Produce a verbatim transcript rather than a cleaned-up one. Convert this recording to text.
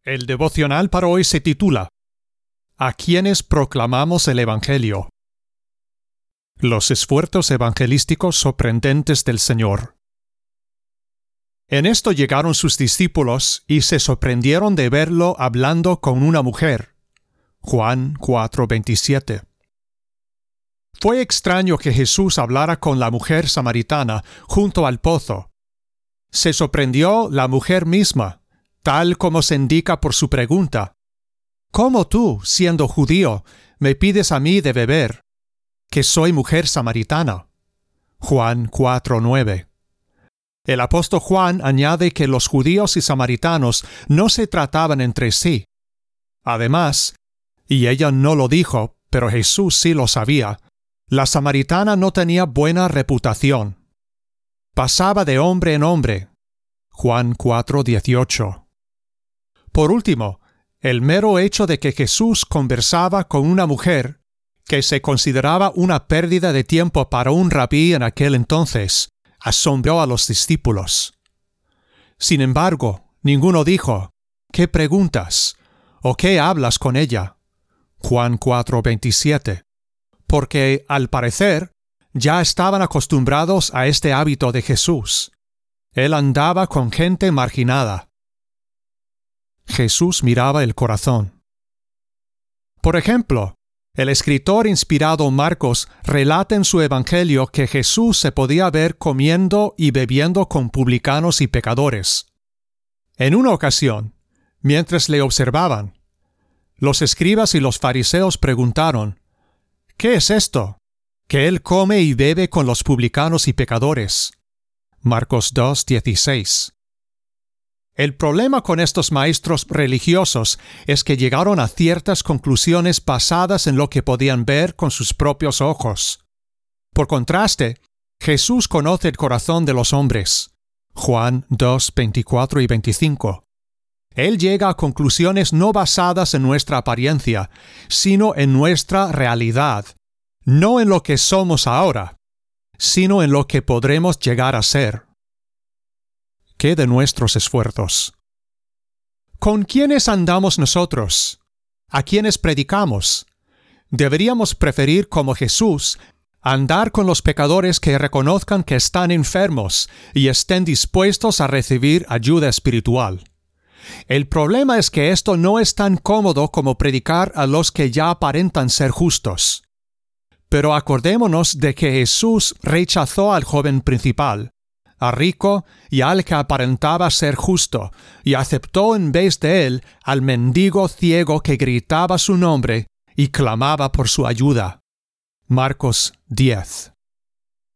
El devocional para hoy se titula ¿A quiénes proclamamos el Evangelio? Los esfuerzos evangelísticos sorprendentes del Señor. En esto llegaron sus discípulos y se sorprendieron de verlo hablando con una mujer. Juan cuatro veintisiete. Fue extraño que Jesús hablara con la mujer samaritana junto al pozo. Se sorprendió la mujer misma, tal como se indica por su pregunta. ¿Cómo tú, siendo judío, me pides a mí de beber, que soy mujer samaritana? Juan cuatro nueve. El apóstol Juan añade que los judíos y samaritanos no se trataban entre sí. Además, y ella no lo dijo, pero Jesús sí lo sabía, la samaritana no tenía buena reputación. Pasaba de hombre en hombre. Juan cuatro dieciocho. Por último, el mero hecho de que Jesús conversaba con una mujer, que se consideraba una pérdida de tiempo para un rabí en aquel entonces, asombró a los discípulos. Sin embargo, ninguno dijo, ¿qué preguntas? ¿O qué hablas con ella? Juan cuatro veintisiete. Porque, al parecer, ya estaban acostumbrados a este hábito de Jesús. Él andaba con gente marginada. Jesús miraba el corazón. Por ejemplo, el escritor inspirado Marcos relata en su evangelio que Jesús se podía ver comiendo y bebiendo con publicanos y pecadores. En una ocasión, mientras le observaban, los escribas y los fariseos preguntaron, ¿qué es esto? Que él come y bebe con los publicanos y pecadores. Marcos dos dieciséis. El problema con estos maestros religiosos es que llegaron a ciertas conclusiones basadas en lo que podían ver con sus propios ojos. Por contraste, Jesús conoce el corazón de los hombres. Juan dos veinticuatro y veinticinco. Él llega a conclusiones no basadas en nuestra apariencia, sino en nuestra realidad, no en lo que somos ahora, sino en lo que podremos llegar a ser. ¿Qué de nuestros esfuerzos? ¿Con quiénes andamos nosotros? ¿A quiénes predicamos? Deberíamos preferir, como Jesús, andar con los pecadores que reconozcan que están enfermos y estén dispuestos a recibir ayuda espiritual. El problema es que esto no es tan cómodo como predicar a los que ya aparentan ser justos. Pero acordémonos de que Jesús rechazó al joven principal, a rico y al que aparentaba ser justo, y aceptó en vez de él al mendigo ciego que gritaba su nombre y clamaba por su ayuda. Marcos diez.